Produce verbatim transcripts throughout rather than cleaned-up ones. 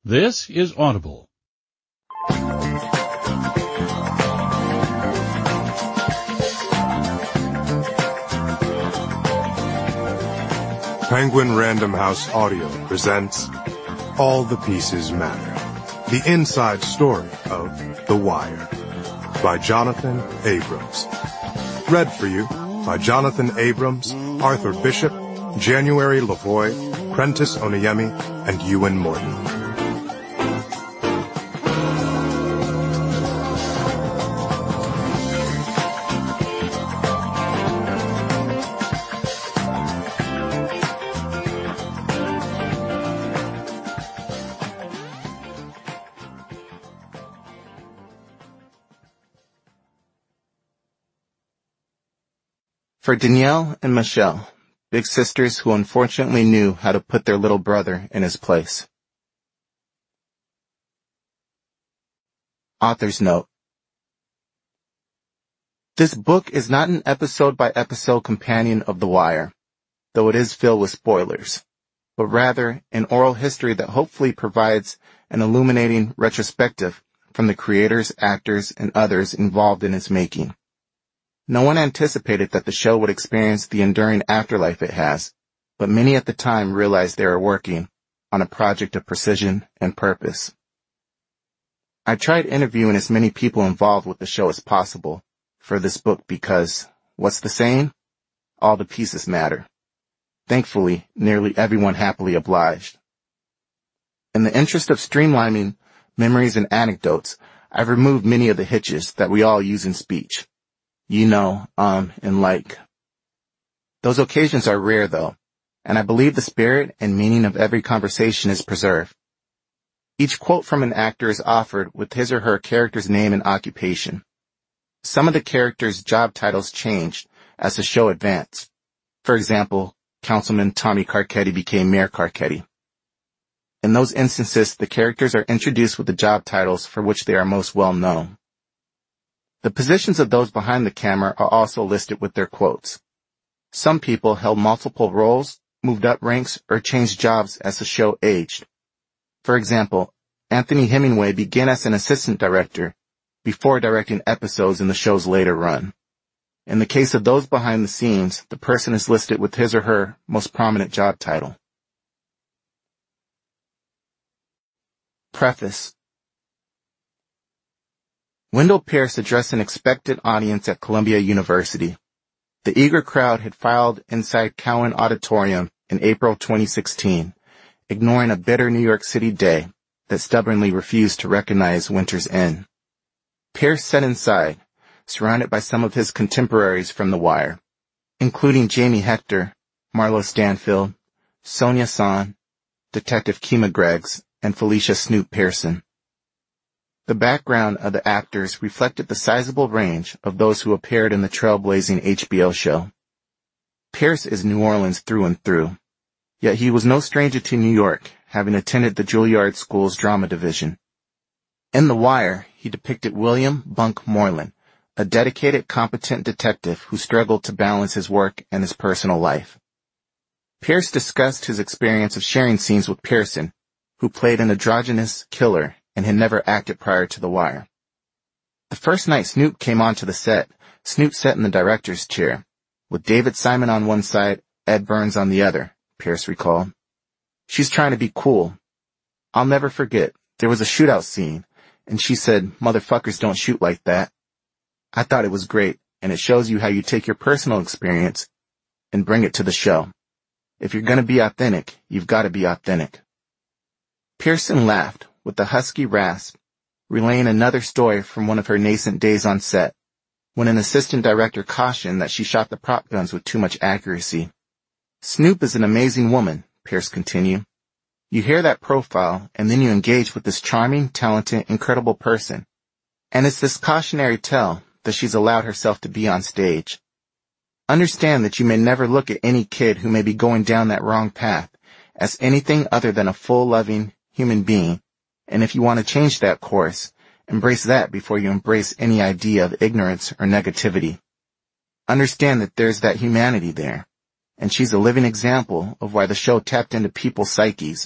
This is Audible. Penguin Random House Audio presents All the Pieces Matter, the inside story of The Wire, by Jonathan Abrams. Read for you by Jonathan Abrams, Arthur Bishop, January Lavoie, Prentice Oniemi, and Ewan Morton. For Danielle and Michelle, big sisters who unfortunately knew how to put their little brother in his place. Author's note. This book is not an episode-by-episode companion of The Wire, though it is filled with spoilers, but rather an oral history that hopefully provides an illuminating retrospective from the creators, actors, and others involved in its making. No one anticipated that the show would experience the enduring afterlife it has, but many at the time realized they were working on a project of precision and purpose. I tried interviewing as many people involved with the show as possible for this book because, what's the saying? All the pieces matter. Thankfully, nearly everyone happily obliged. In the interest of streamlining memories and anecdotes, I've removed many of the hitches that we all use in speech. You know, um, and like. Those occasions are rare, though, and I believe the spirit and meaning of every conversation is preserved. Each quote from an actor is offered with his or her character's name and occupation. Some of the characters' job titles changed as the show advanced. For example, Councilman Tommy Carcetti became Mayor Carcetti. In those instances, the characters are introduced with the job titles for which they are most well known. The positions of those behind the camera are also listed with their quotes. Some people held multiple roles, moved up ranks, or changed jobs as the show aged. For example, Anthony Hemingway began as an assistant director before directing episodes in the show's later run. In the case of those behind the scenes, the person is listed with his or her most prominent job title. Preface. Wendell Pierce addressed an expectant audience at Columbia University. The eager crowd had filed inside Cowan Auditorium in April twenty sixteen, ignoring a bitter New York City day that stubbornly refused to recognize winter's end. Pierce sat inside, surrounded by some of his contemporaries from The Wire, including Jamie Hector, Marlo Stanfield, Sonia Son, Detective Kima Greggs, and Felicia Snoop Pearson. The background of the actors reflected the sizable range of those who appeared in the trailblazing H B O show. Pierce is New Orleans through and through, yet he was no stranger to New York, having attended the Juilliard School's drama division. In The Wire, he depicted William Bunk Moreland, a dedicated, competent detective who struggled to balance his work and his personal life. Pierce discussed his experience of sharing scenes with Pearson, who played an androgynous killer and had never acted prior to The Wire. The first night Snoop came onto the set, Snoop sat in the director's chair, with David Simon on one side, Ed Burns on the other, Pierce recalled. She's trying to be cool. I'll never forget, there was a shootout scene, and she said, "Motherfuckers don't shoot like that." I thought it was great, and it shows you how you take your personal experience and bring it to the show. If you're gonna be authentic, you've gotta be authentic. Pearson laughed, with a husky rasp, relaying another story from one of her nascent days on set, when an assistant director cautioned that she shot the prop guns with too much accuracy. Snoop is an amazing woman, Pierce continued. You hear that profile, and then you engage with this charming, talented, incredible person. And it's this cautionary tale that she's allowed herself to be on stage. Understand that you may never look at any kid who may be going down that wrong path as anything other than a full, loving human being. And if you want to change that course, embrace that before you embrace any idea of ignorance or negativity. Understand that there's that humanity there, and she's a living example of why the show tapped into people's psyches,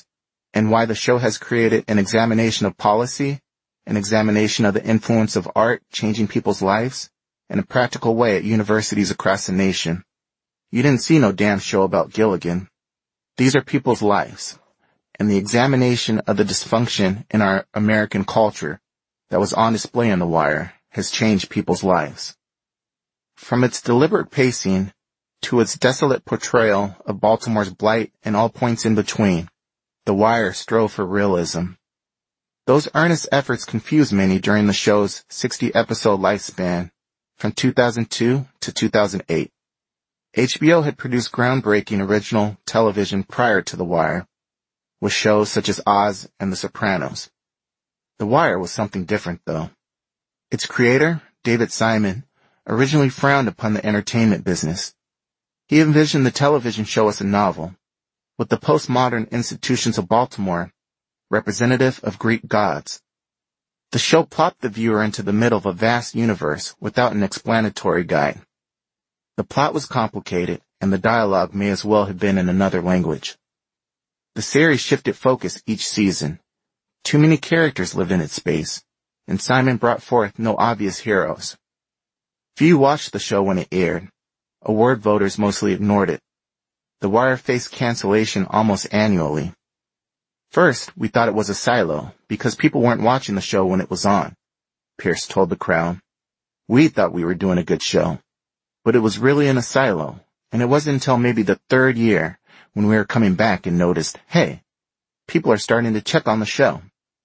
and why the show has created an examination of policy, an examination of the influence of art changing people's lives, in a practical way at universities across the nation. You didn't see no damn show about Gilligan. These are people's lives, and the examination of the dysfunction in our American culture that was on display in The Wire has changed people's lives. From its deliberate pacing to its desolate portrayal of Baltimore's blight and all points in between, The Wire strove for realism. Those earnest efforts confused many during the show's sixty-episode lifespan, from two thousand two to two thousand eight. H B O had produced groundbreaking original television prior to The Wire, with shows such as Oz and The Sopranos. The Wire was something different, though. Its creator, David Simon, originally frowned upon the entertainment business. He envisioned the television show as a novel, with the postmodern institutions of Baltimore representative of Greek gods. The show plopped the viewer into the middle of a vast universe without an explanatory guide. The plot was complicated, and the dialogue may as well have been in another language. The series shifted focus each season. Too many characters lived in its space, and Simon brought forth no obvious heroes. Few watched the show when it aired. Award voters mostly ignored it. The Wire faced cancellation almost annually. First, we thought it was a silo, because people weren't watching the show when it was on, Pierce told the crowd. We thought we were doing a good show, but it was really in a silo, and it wasn't until maybe the third year when we were coming back and noticed, hey, people are starting to check on the show.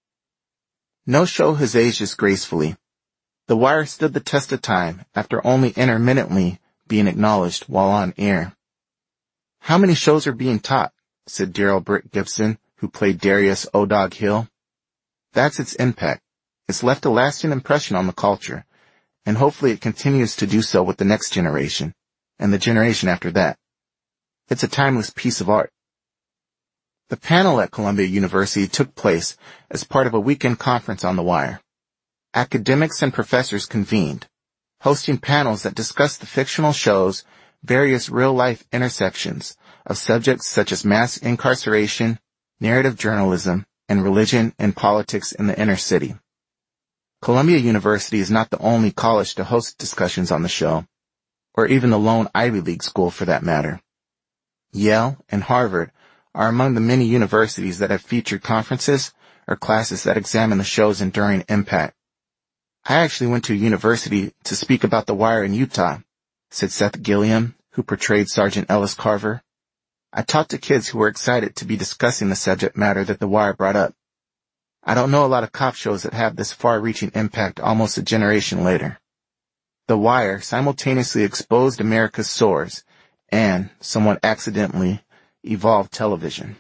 No show has aged as gracefully. The Wire stood the test of time after only intermittently being acknowledged while on air. How many shows are being taught? Said Daryl Britt Gibson, who played Darius O-Dog Hill. That's its impact. It's left a lasting impression on the culture, and hopefully it continues to do so with the next generation, and the generation after that. It's a timeless piece of art. The panel at Columbia University took place as part of a weekend conference on The Wire. Academics and professors convened, hosting panels that discussed the fictional show's various real-life intersections of subjects such as mass incarceration, narrative journalism, and religion and politics in the inner city. Columbia University is not the only college to host discussions on the show, or even the lone Ivy League school for that matter. Yale and Harvard are among the many universities that have featured conferences or classes that examine the show's enduring impact. I actually went to a university to speak about The Wire in Utah, said Seth Gilliam, who portrayed Sergeant Ellis Carver. I talked to kids who were excited to be discussing the subject matter that The Wire brought up. I don't know a lot of cop shows that have this far-reaching impact almost a generation later. The Wire simultaneously exposed America's sores and, somewhat accidentally, evolved television.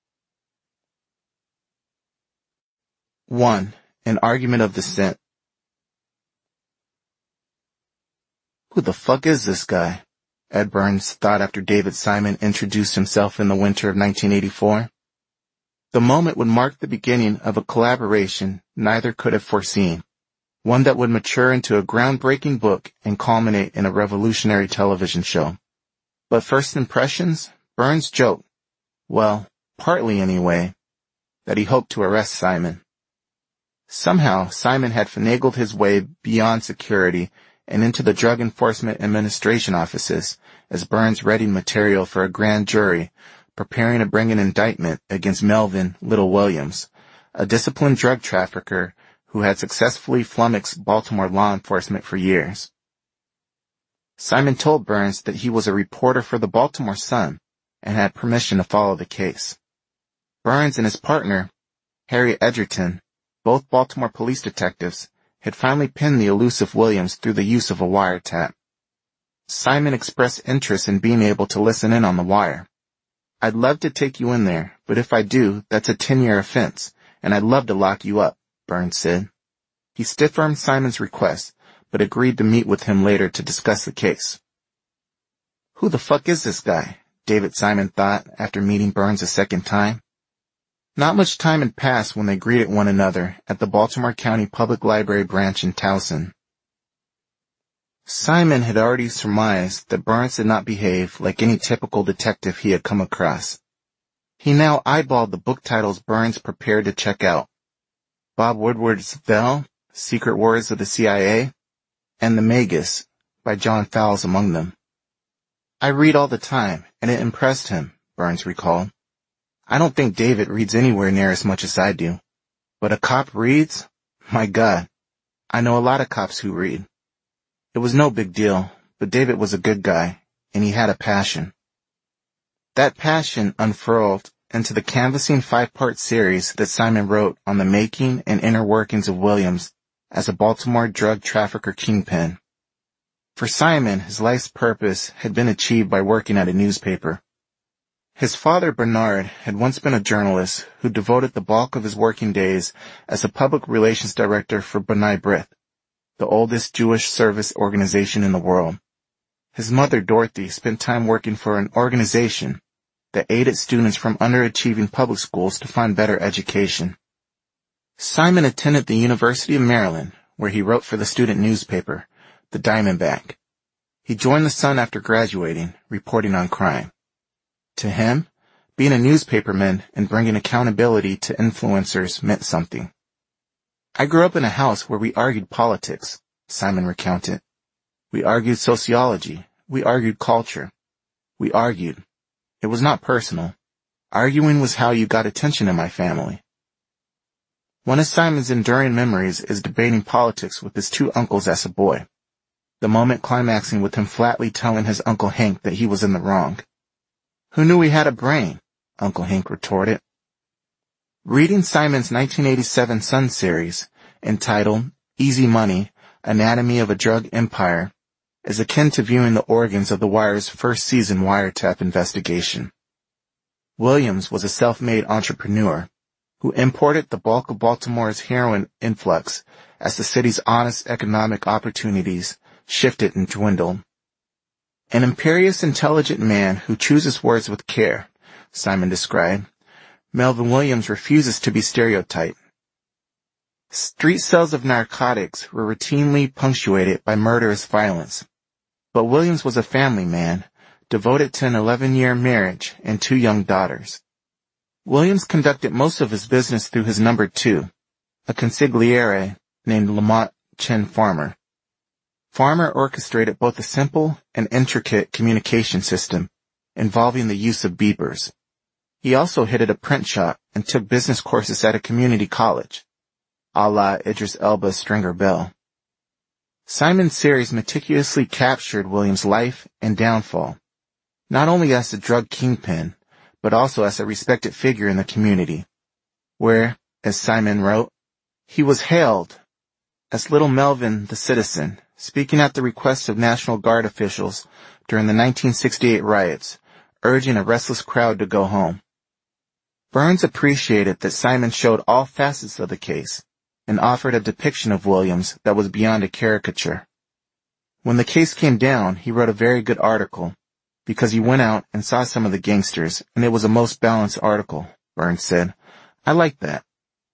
one. An argument of dissent. Who the fuck is this guy? Ed Burns thought after David Simon introduced himself in the winter of nineteen eighty-four. The moment would mark the beginning of a collaboration neither could have foreseen, one that would mature into a groundbreaking book and culminate in a revolutionary television show. But first impressions, Burns joked, well, partly anyway, that he hoped to arrest Simon. Somehow, Simon had finagled his way beyond security and into the Drug Enforcement Administration offices as Burns readied material for a grand jury preparing to bring an indictment against Melvin Little Williams, a disciplined drug trafficker who had successfully flummoxed Baltimore law enforcement for years. Simon told Burns that he was a reporter for the Baltimore Sun and had permission to follow the case. Burns and his partner, Harry Edgerton, both Baltimore police detectives, had finally pinned the elusive Williams through the use of a wiretap. Simon expressed interest in being able to listen in on The Wire. I'd love to take you in there, but if I do, that's a ten-year offense, and I'd love to lock you up, Burns said. He stiff-armed Simon's request, but agreed to meet with him later to discuss the case. Who the fuck is this guy? David Simon thought after meeting Burns a second time. Not much time had passed when they greeted one another at the Baltimore County Public Library branch in Towson. Simon had already surmised that Burns did not behave like any typical detective he had come across. He now eyeballed the book titles Burns prepared to check out. Bob Woodward's Vel, Secret Wars of the C I A, and The Magus, by John Fowles among them. I read all the time, and it impressed him, Burns recalled. I don't think David reads anywhere near as much as I do. But a cop reads? My God. I know a lot of cops who read. It was no big deal, but David was a good guy, and he had a passion. That passion unfurled into the canvassing five-part series that Simon wrote on the making and inner workings of Williams as a Baltimore drug trafficker kingpin. For Simon, his life's purpose had been achieved by working at a newspaper. His father, Bernard, had once been a journalist who devoted the bulk of his working days as a public relations director for B'nai B'rith, the oldest Jewish service organization in the world. His mother, Dorothy, spent time working for an organization that aided students from underachieving public schools to find better education. Simon attended the University of Maryland, where he wrote for the student newspaper, the Diamondback. He joined the Sun after graduating, reporting on crime. To him, being a newspaperman and bringing accountability to influencers meant something. I grew up in a house where we argued politics, Simon recounted. We argued sociology. We argued culture. We argued. It was not personal. Arguing was how you got attention in my family. One of Simon's enduring memories is debating politics with his two uncles as a boy, the moment climaxing with him flatly telling his Uncle Hank that he was in the wrong. Who knew he had a brain? Uncle Hank retorted. Reading Simon's nineteen eighty-seven Sun series, entitled Easy Money, Anatomy of a Drug Empire, is akin to viewing the organs of The Wire's first season wiretap investigation. Williams was a self-made entrepreneur who imported the bulk of Baltimore's heroin influx as the city's honest economic opportunities shifted and dwindled. An imperious, intelligent man who chooses words with care, Simon described. Melvin Williams refuses to be stereotyped. Street sales of narcotics were routinely punctuated by murderous violence, but Williams was a family man, devoted to an eleven-year marriage and two young daughters. Williams conducted most of his business through his number two, a consigliere named Lamont Chen Farmer. Farmer orchestrated both a simple and intricate communication system involving the use of beepers. He also headed a print shop and took business courses at a community college, a la Idris Elba's Stringer Bell. Simon's series meticulously captured Williams' life and downfall, not only as a drug kingpin, but also as a respected figure in the community, where, as Simon wrote, he was hailed as Little Melvin the Citizen, speaking at the request of National Guard officials during the nineteen sixty-eight riots, urging a restless crowd to go home. Burns appreciated that Simon showed all facets of the case and offered a depiction of Williams that was beyond a caricature. When the case came down, he wrote a very good article, because he went out and saw some of the gangsters, and it was a most balanced article, Burns said. I liked that.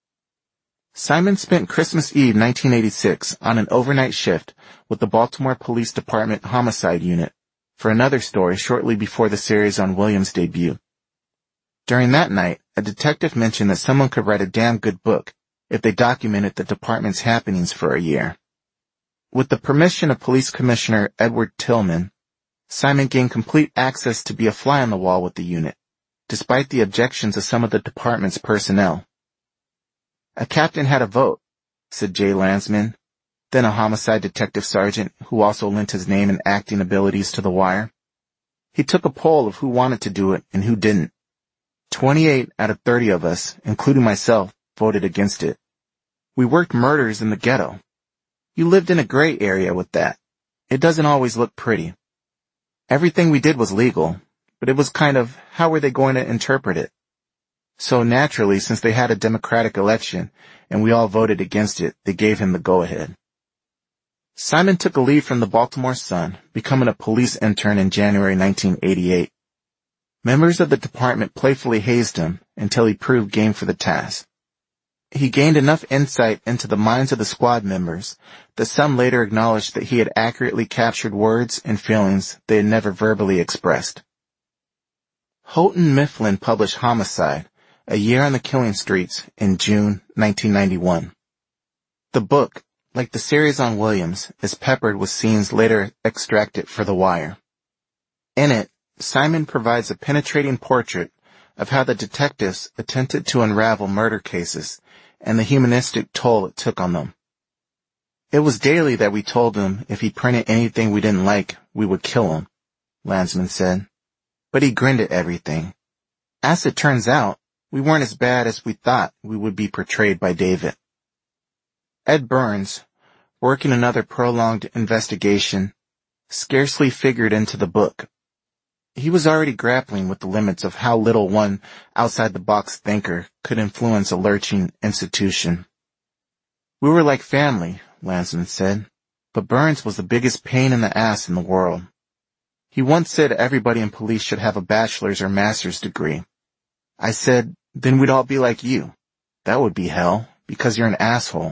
Simon spent Christmas Eve nineteen eighty-six on an overnight shift with the Baltimore Police Department Homicide Unit for another story shortly before the series on Williams' debut. During that night, a detective mentioned that someone could write a damn good book if they documented the department's happenings for a year. With the permission of Police Commissioner Edward Tillman, Simon gained complete access to be a fly on the wall with the unit, despite the objections of some of the department's personnel. A captain had a vote, said Jay Landsman, then a homicide detective sergeant who also lent his name and acting abilities to The Wire. He took a poll of who wanted to do it and who didn't. Twenty-eight out of thirty of us, including myself, voted against it. We worked murders in the ghetto. You lived in a gray area with that. It doesn't always look pretty. Everything we did was legal, but it was kind of, how were they going to interpret it? So naturally, since they had a democratic election and we all voted against it, they gave him the go-ahead. Simon took a leave from the Baltimore Sun, becoming a police intern in January nineteen eighty-eight. Members of the department playfully hazed him until he proved game for the task. He gained enough insight into the minds of the squad members that some later acknowledged that he had accurately captured words and feelings they had never verbally expressed. Houghton Mifflin published Homicide, A Year on the Killing Streets in June nineteen ninety-one. The book, like the series on Williams, is peppered with scenes later extracted for The Wire. In it, Simon provides a penetrating portrait of how the detectives attempted to unravel murder cases and the humanistic toll it took on them. It was daily that we told him if he printed anything we didn't like, we would kill him, Landsman said. But he grinned at everything. As it turns out, we weren't as bad as we thought we would be portrayed by David. Ed Burns, working another prolonged investigation, scarcely figured into the book. He was already grappling with the limits of how little one outside-the-box thinker could influence a lurching institution. We were like family, Landsman said, but Burns was the biggest pain in the ass in the world. He once said everybody in police should have a bachelor's or master's degree. I said, then we'd all be like you. That would be hell, because you're an asshole.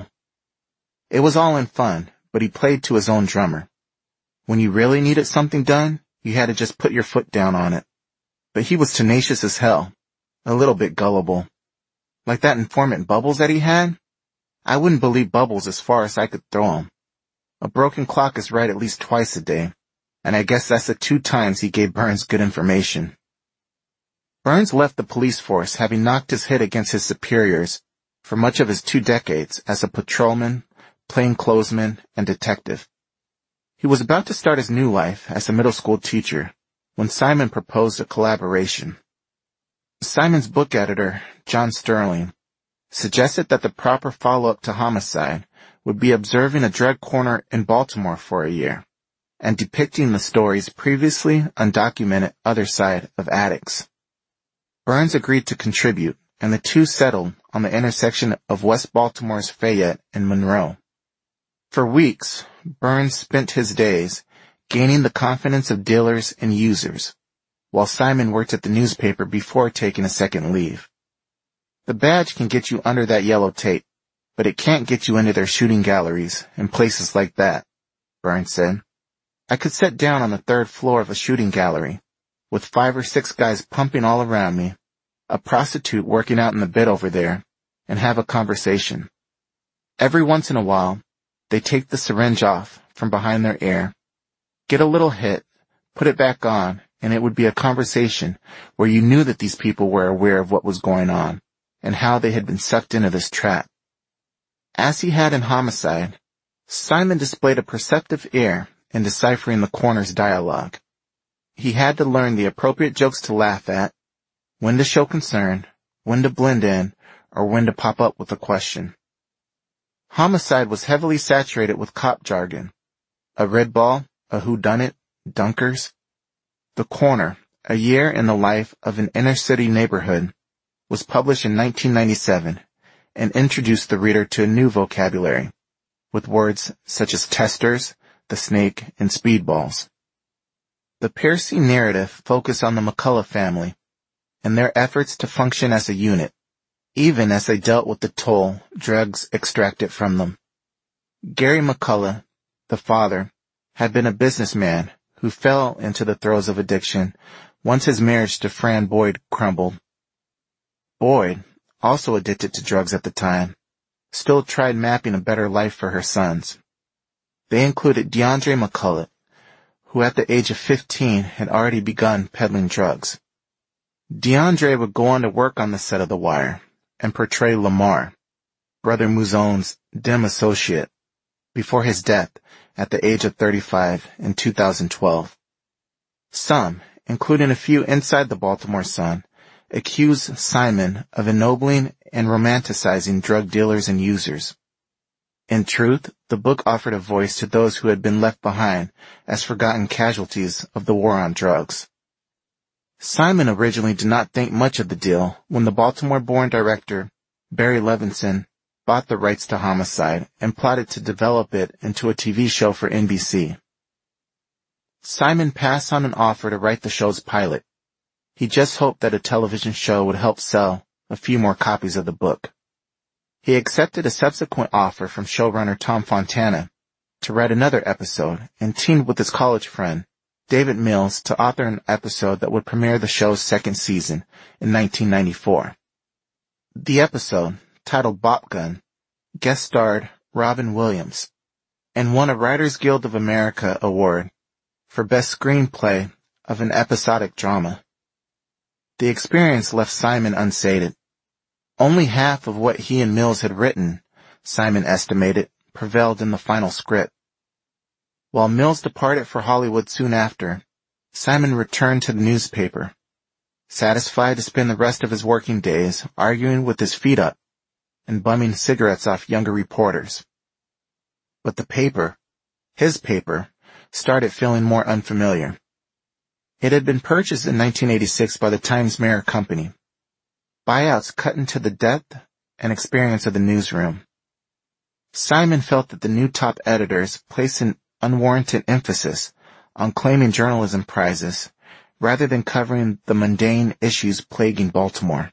It was all in fun, but he played to his own drummer. When you really needed something done, you had to just put your foot down on it. But he was tenacious as hell, a little bit gullible. Like that informant Bubbles that he had? I wouldn't believe Bubbles as far as I could throw him. A broken clock is right at least twice a day. And I guess that's the two times he gave Burns good information. Burns left the police force having knocked his head against his superiors for much of his two decades as a patrolman, plainclothesman, and detective. He was about to start his new life as a middle school teacher when Simon proposed a collaboration. Simon's book editor, John Sterling, suggested that the proper follow-up to Homicide would be observing a drug corner in Baltimore for a year and depicting the story's previously undocumented other side of addicts. Burns agreed to contribute, and the two settled on the intersection of West Baltimore's Fayette and Monroe. For weeks, Burns spent his days gaining the confidence of dealers and users, while Simon worked at the newspaper before taking a second leave. The badge can get you under that yellow tape, but it can't get you into their shooting galleries and places like that, Burns said. I could sit down on the third floor of a shooting gallery, with five or six guys pumping all around me, a prostitute working out in the bed over there, and have a conversation. Every once in a while, they take the syringe off from behind their ear, get a little hit, put it back on, and it would be a conversation where you knew that these people were aware of what was going on, and how they had been sucked into this trap. As he had in Homicide, Simon displayed a perceptive ear in deciphering the corner's dialogue. He had to learn the appropriate jokes to laugh at, when to show concern, when to blend in, or when to pop up with a question. Homicide was heavily saturated with cop jargon. A red ball, a whodunit, dunkers. The Corner, A Year in the Life of an Inner-City Neighborhood, was published in nineteen ninety-seven and introduced the reader to a new vocabulary, with words such as testers, the snake, and speedballs. The Piercy narrative focused on the McCullough family and their efforts to function as a unit, even as they dealt with the toll drugs extracted from them. Gary McCullough, the father, had been a businessman who fell into the throes of addiction once his marriage to Fran Boyd crumbled. Boyd, also addicted to drugs at the time, still tried mapping a better life for her sons. They included DeAndre McCullough, who at the age of fifteen had already begun peddling drugs. DeAndre would go on to work on the set of The Wire and portray Lamar, Brother Mouzone's dim associate, before his death at the age of thirty-five in two thousand twelve. Some, including a few inside the Baltimore Sun, accused Simon of ennobling and romanticizing drug dealers and users. In truth, the book offered a voice to those who had been left behind as forgotten casualties of the war on drugs. Simon originally did not think much of the deal when the Baltimore-born director, Barry Levinson, bought the rights to Homicide and plotted to develop it into a T V show for N B C. Simon passed on an offer to write the show's pilot. He just hoped that a television show would help sell a few more copies of the book. He accepted a subsequent offer from showrunner Tom Fontana to write another episode and teamed with his college friend, David Mills to author an episode that would premiere the show's second season in nineteen ninety-four. The episode, titled Bop Gun, guest starred Robin Williams and won a Writers Guild of America award for Best Screenplay of an Episodic Drama. The experience left Simon unsated. Only half of what he and Mills had written, Simon estimated, prevailed in the final script. While Mills departed for Hollywood soon after, Simon returned to the newspaper, satisfied to spend the rest of his working days arguing with his feet up and bumming cigarettes off younger reporters. But the paper, his paper, started feeling more unfamiliar. It had been purchased in nineteen eighty-six by the Times-Mirror Company. Buyouts cut into the depth and experience of the newsroom. Simon felt that the new top editors placed an unwarranted emphasis on claiming journalism prizes rather than covering the mundane issues plaguing Baltimore.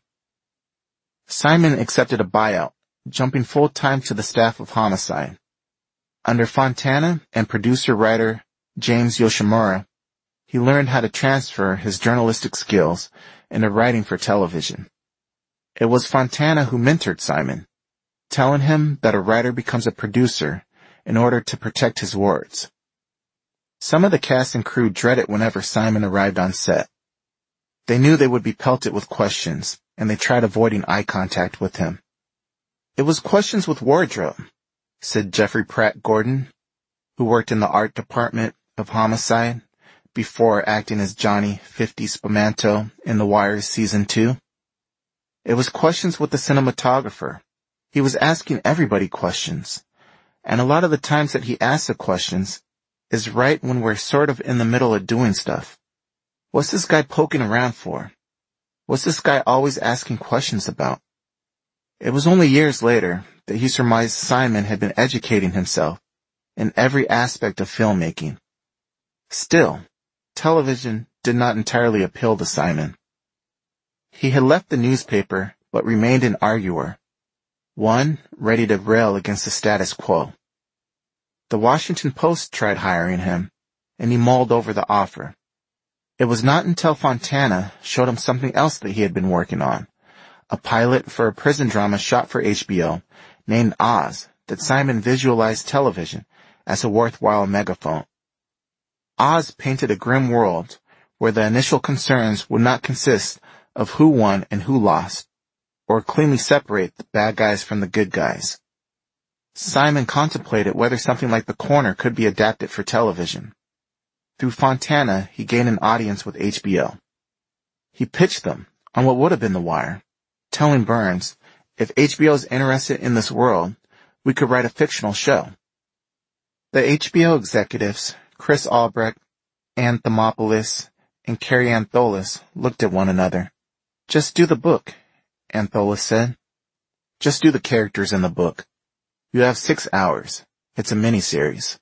Simon accepted a buyout, jumping full-time to the staff of Homicide. Under Fontana and producer-writer James Yoshimura, he learned how to transfer his journalistic skills into writing for television. It was Fontana who mentored Simon, telling him that a writer becomes a producer in order to protect his words. Some of the cast and crew dreaded whenever Simon arrived on set. They knew they would be pelted with questions, and they tried avoiding eye contact with him. "It was questions with wardrobe," said Jeffrey Pratt Gordon, who worked in the art department of Homicide before acting as Johnny fifty Spamanto in The Wire Season two. "It was questions with the cinematographer. He was asking everybody questions. And a lot of the times that he asks the questions is right when we're sort of in the middle of doing stuff. What's this guy poking around for? What's this guy always asking questions about?" It was only years later that he surmised Simon had been educating himself in every aspect of filmmaking. Still, television did not entirely appeal to Simon. He had left the newspaper but remained an arguer, one ready to rail against the status quo. The Washington Post tried hiring him, and he mulled over the offer. It was not until Fontana showed him something else that he had been working on, a pilot for a prison drama shot for H B O named Oz, that Simon visualized television as a worthwhile megaphone. Oz painted a grim world where the initial concerns would not consist of who won and who lost, or cleanly separate the bad guys from the good guys. Simon contemplated whether something like The Corner could be adapted for television. Through Fontana, he gained an audience with H B O. He pitched them on what would have been The Wire, telling Burns, "If H B O is interested in this world, we could write a fictional show." The H B O executives, Chris Albrecht, Ann Thomopoulos, and Carrie Antholis, looked at one another. "Just do the book," Antholis said. "Just do the characters in the book. You have six hours. It's a miniseries."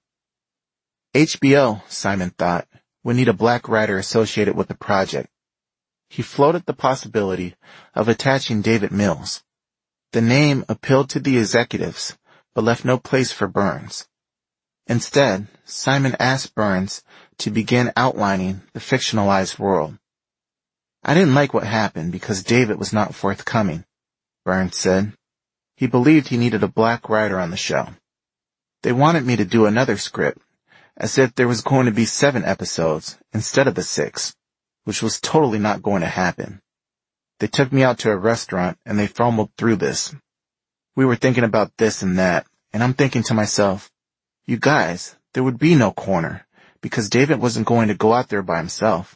H B O, Simon thought, would need a black writer associated with the project. He floated the possibility of attaching David Mills. The name appealed to the executives, but left no place for Burns. Instead, Simon asked Burns to begin outlining the fictionalized world. "I didn't like what happened because David was not forthcoming," Burns said. He believed he needed a black writer on the show. "They wanted me to do another script, as if there was going to be seven episodes instead of the six, which was totally not going to happen. They took me out to a restaurant and they fumbled through this. We were thinking about this and that, and I'm thinking to myself, you guys, there would be no corner, because David wasn't going to go out there by himself.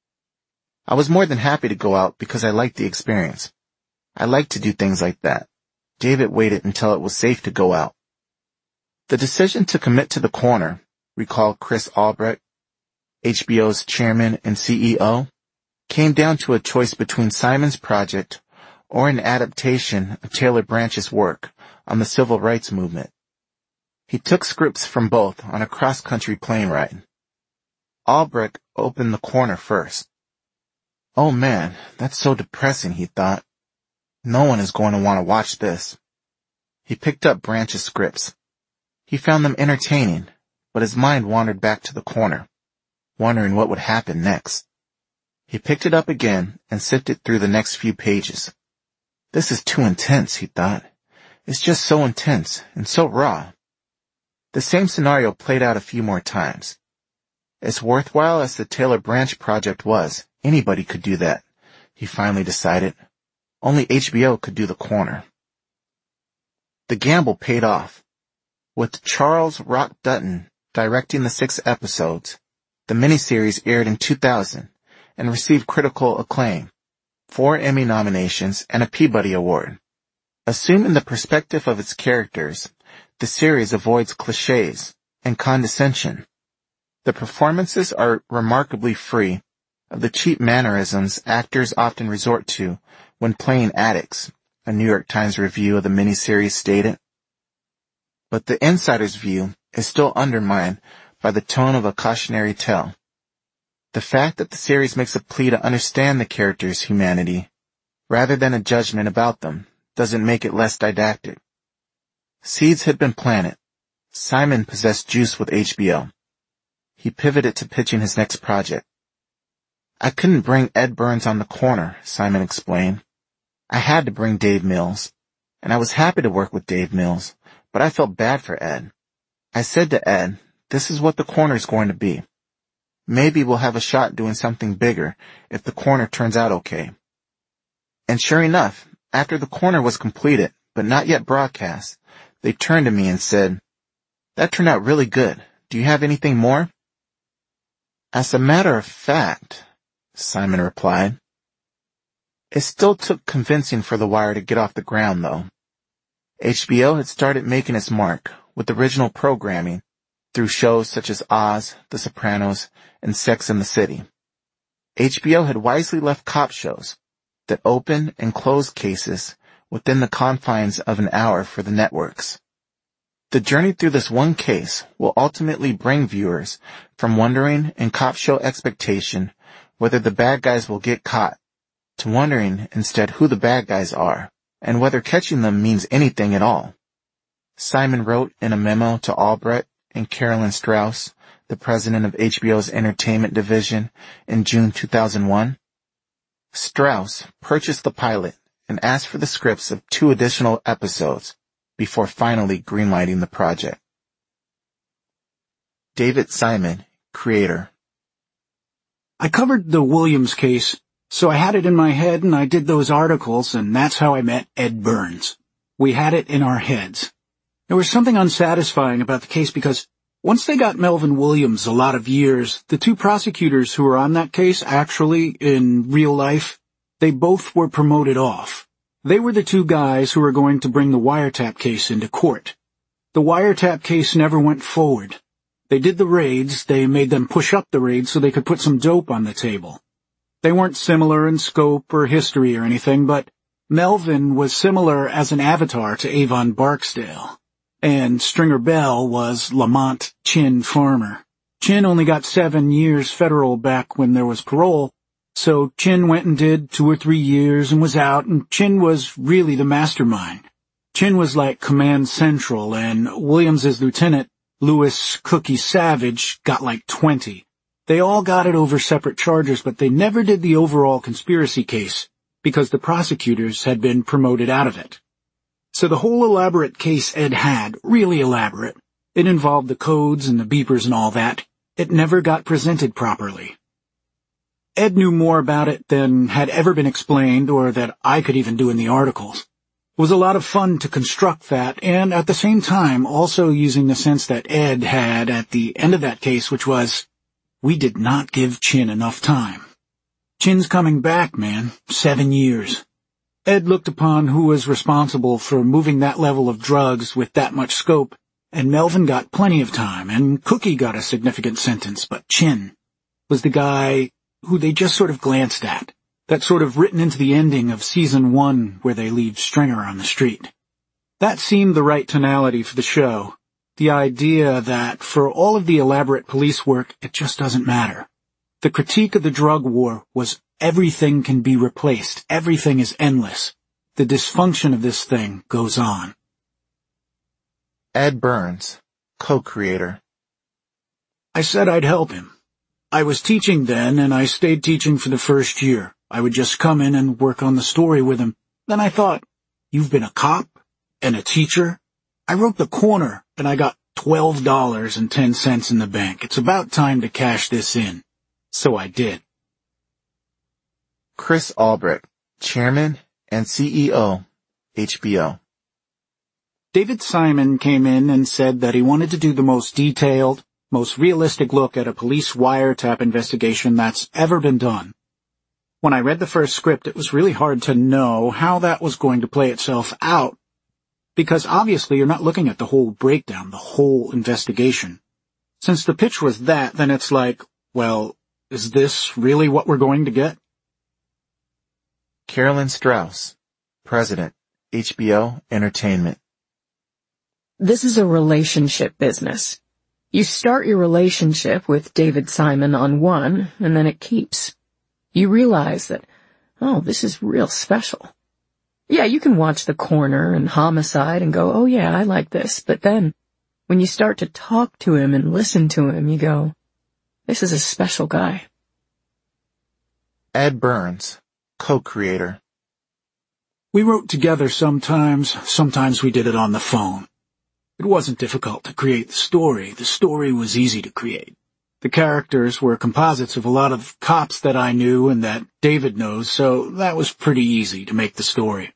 I was more than happy to go out because I liked the experience. I liked to do things like that. David waited until it was safe to go out." The decision to commit to The Corner, recalled Chris Albrecht, H B O's chairman and C E O, came down to a choice between Simon's project or an adaptation of Taylor Branch's work on the civil rights movement. He took scripts from both on a cross-country plane ride. Albrecht opened The Corner first. "Oh man, that's so depressing," he thought. "No one is going to want to watch this." He picked up Branch's scripts. He found them entertaining, but his mind wandered back to The Corner. wondering what would happen next. He picked it up again and sifted through the next few pages. This is too intense, he thought. It's just so intense and so raw. The same scenario played out a few more times. As worthwhile as the Taylor Branch project was, anybody could do that, he finally decided. Only H B O could do The Corner. The gamble paid off. With Charles Rock Dutton directing the six episodes, the miniseries aired in two thousand and received critical acclaim, four Emmy nominations, and a Peabody Award. Assumed in the perspective of its characters, the series avoids cliches and condescension. The performances are remarkably free of the cheap mannerisms actors often resort to when playing addicts, a New York Times review of the miniseries stated. But the insider's view is still undermined by the tone of a cautionary tale. The fact that the series makes a plea to understand the characters' humanity, rather than a judgment about them, doesn't make it less didactic. Seeds had been planted. Simon possessed juice with H B O. He pivoted to pitching his next project. I couldn't bring Ed Burns on The Corner, Simon explained. I had to bring Dave Mills, and I was happy to work with Dave Mills, but I felt bad for Ed. I said to Ed, this is what The Corner is going to be. Maybe we'll have a shot doing something bigger if The Corner turns out okay. And sure enough, after The Corner was completed, but not yet broadcast, they turned to me and said, that turned out really good. Do you have anything more? As a matter of fact, Simon replied. It still took convincing for The Wire to get off the ground, though. H B O had started making its mark with original programming through shows such as Oz, The Sopranos, and Sex and the City. H B O had wisely left cop shows that open and closed cases within the confines of an hour for the networks. The journey through this one case will ultimately bring viewers from wondering in cop show expectation whether the bad guys will get caught, to wondering instead who the bad guys are, and whether catching them means anything at all. Simon wrote in a memo to Albrecht and Carolyn Strauss, the president of H B O's entertainment division, in June two thousand one. Strauss purchased the pilot and asked for the scripts of two additional episodes before finally greenlighting the project. David Simon, creator. I covered the Williams case, so I had it in my head and I did those articles, and that's how I met Ed Burns. We had it in our heads. There was something unsatisfying about the case because once they got Melvin Williams a lot of years, the two prosecutors who were on that case actually, in real life, they both were promoted off. They were the two guys who were going to bring the wiretap case into court. The wiretap case never went forward. They did the raids, they made them push up the raids so they could put some dope on the table. They weren't similar in scope or history or anything, but Melvin was similar as an avatar to Avon Barksdale. And Stringer Bell was Lamont Chin Farmer. Chin only got seven years federal back when there was parole, so Chin went and did two or three years and was out, and Chin was really the mastermind. Chin was like Command Central, and Williams's lieutenant, Louis Cookie Savage, got like twenty. They all got it over separate charges, but they never did the overall conspiracy case, because the prosecutors had been promoted out of it. So the whole elaborate case Ed had, really elaborate, it involved the codes and the beepers and all that, it never got presented properly. Ed knew more about it than had ever been explained or that I could even do in the articles. It was a lot of fun to construct that, and at the same time also using the sense that Ed had at the end of that case, which was, we did not give Chin enough time. Chin's coming back, man. Seven years. Ed looked upon who was responsible for moving that level of drugs with that much scope, and Melvin got plenty of time, and Cookie got a significant sentence, but Chin was the guy who they just sort of glanced at, that sort of written into the ending of season one where they leave Stringer on the street. That seemed the right tonality for the show, the idea that for all of the elaborate police work, it just doesn't matter. The critique of the drug war was everything can be replaced, everything is endless. The dysfunction of this thing goes on. Ed Burns, co-creator. I said I'd help him. I was teaching then, and I stayed teaching for the first year. I would just come in and work on the story with him. Then I thought, you've been a cop and a teacher? I wrote The Corner, and I got twelve dollars and ten cents in the bank. It's about time to cash this in. So I did. Chris Albrecht, Chairman and C E O, H B O. David Simon came in and said that he wanted to do the most detailed, most realistic look at a police wiretap investigation that's ever been done. When I read the first script, it was really hard to know how that was going to play itself out, because obviously you're not looking at the whole breakdown, the whole investigation. Since the pitch was that, then it's like, well, is this really what we're going to get? Carolyn Strauss, President, H B O Entertainment. This is a relationship business. You start your relationship with David Simon on one, and then it keeps. You realize that, oh, this is real special. Yeah, you can watch The Corner and Homicide and go, oh yeah, I like this, but then, when you start to talk to him and listen to him, you go, this is a special guy. Ed Burns, co-creator. We wrote together sometimes, sometimes we did it on the phone. It wasn't difficult to create the story. The story was easy to create. The characters were composites of a lot of cops that I knew and that David knows, so that was pretty easy to make the story.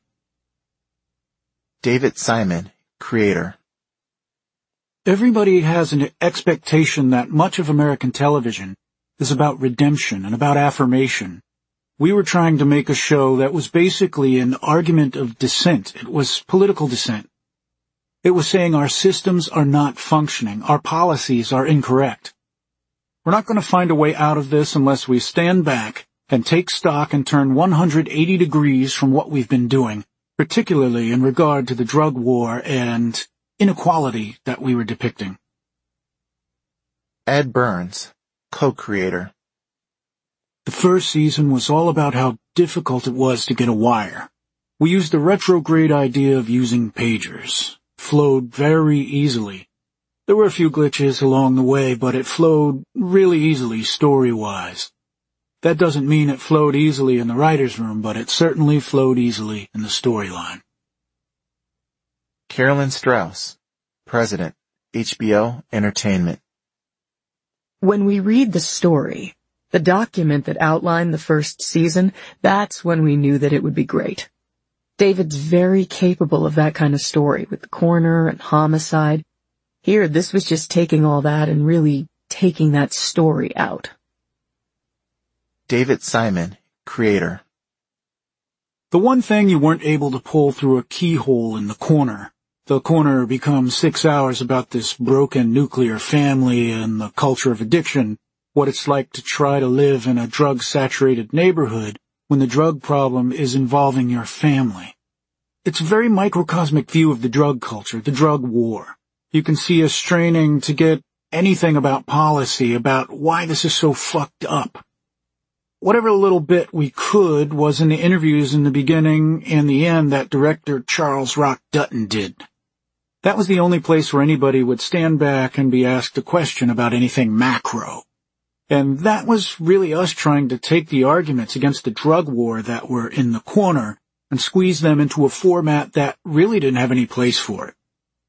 David Simon, creator. Everybody has an expectation that much of American television is about redemption and about affirmation. We were trying to make a show that was basically an argument of dissent. It was political dissent. It was saying our systems are not functioning, our policies are incorrect. We're not going to find a way out of this unless we stand back and take stock and turn one hundred eighty degrees from what we've been doing, particularly in regard to the drug war and inequality that we were depicting. Ed Burns, co-creator. The first season was all about how difficult it was to get a wire. We used the retrograde idea of using pagers. Flowed very easily. There were a few glitches along the way, but it flowed really easily story-wise. That doesn't mean it flowed easily in the writer's room, but it certainly flowed easily in the storyline. Carolyn Strauss, President, H B O Entertainment. When we read the story, the document that outlined the first season, that's when we knew that it would be great. David's very capable of that kind of story with The Corner and Homicide. Here, this was just taking all that and really taking that story out. David Simon, creator. The one thing you weren't able to pull through a keyhole in The Corner. The Corner becomes six hours about this broken nuclear family and the culture of addiction, what it's like to try to live in a drug-saturated neighborhood when the drug problem is involving your family. It's a very microcosmic view of the drug culture, the drug war. You can see us straining to get anything about policy, about why this is so fucked up. Whatever little bit we could was in the interviews in the beginning and the end that director Charles Rock Dutton did. That was the only place where anybody would stand back and be asked a question about anything macro. And that was really us trying to take the arguments against the drug war that were in The Corner and squeeze them into a format that really didn't have any place for it.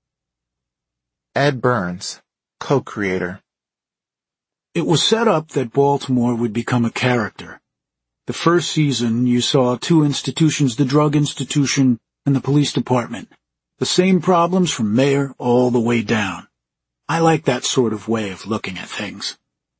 Ed Burns, co-creator. It was set up that Baltimore would become a character. The first season, you saw two institutions, the drug institution and the police department. The same problems from mayor all the way down. I like that sort of way of looking at things.